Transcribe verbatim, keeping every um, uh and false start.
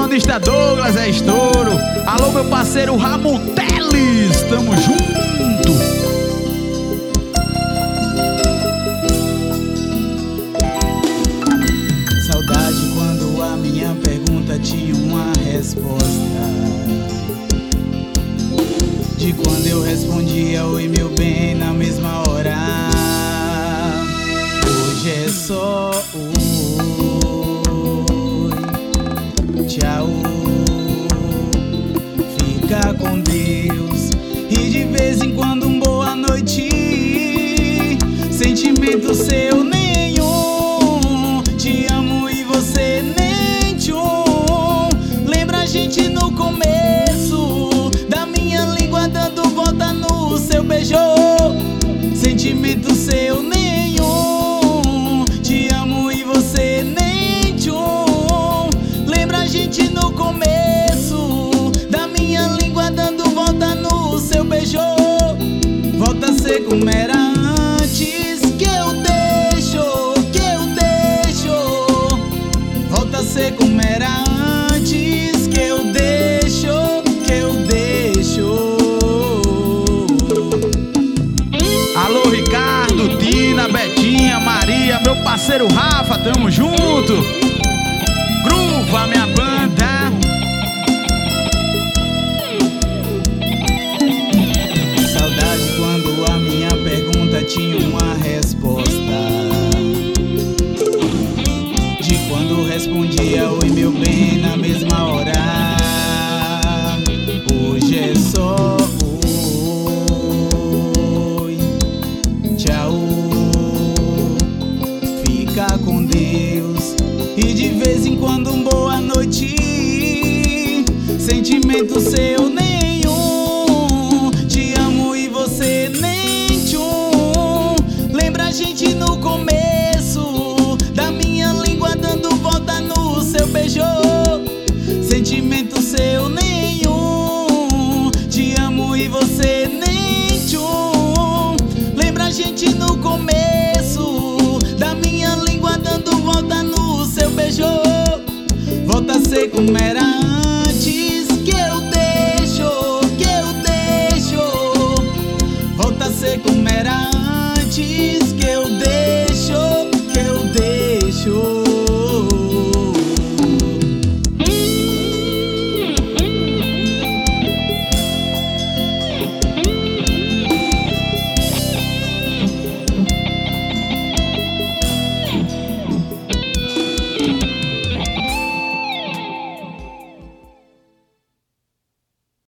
bandista Douglas é estouro. Alô, meu parceiro Ramon Teles, tamo junto. Saudade quando a minha pergunta tinha uma resposta, de quando eu respondia oi meu bem na mesma hora. Hoje é só oi, tchau, fica com Deus, e de vez em quando um boa noite. Sentimento seu nenhum, te amo e você nem tchum. Lembra a gente no começo, da minha língua dando volta no seu beijo. Sentimento seu nenhum, te amo e você nem tchum. Lembra a gente no começo, da minha língua dando volta no seu beijo. Volta a ser como era antes, que eu deixo, que eu deixo. Volta a ser como era antes, que eu deixo, que eu deixo. Alô, Ricardo, Tina, Betinha, Maria, meu parceiro Rafa, tamo junto. Gruva, minha banda. Saudade quando a minha pergunta tinha uma resposta, de quando respondia oi meu bem na mesma hora. Hoje é só oi, tchau, fica com Deus, e de vez em quando um boa noite. Sentimento seu nenhum, te amo e você nem tchum. Lembra a gente no começo, da minha língua dando volta no seu beijo. Sentimento seu nenhum, te amo e você nem tchum. Lembra a gente no começo, da minha língua dando volta no seu beijo. Volta a ser como era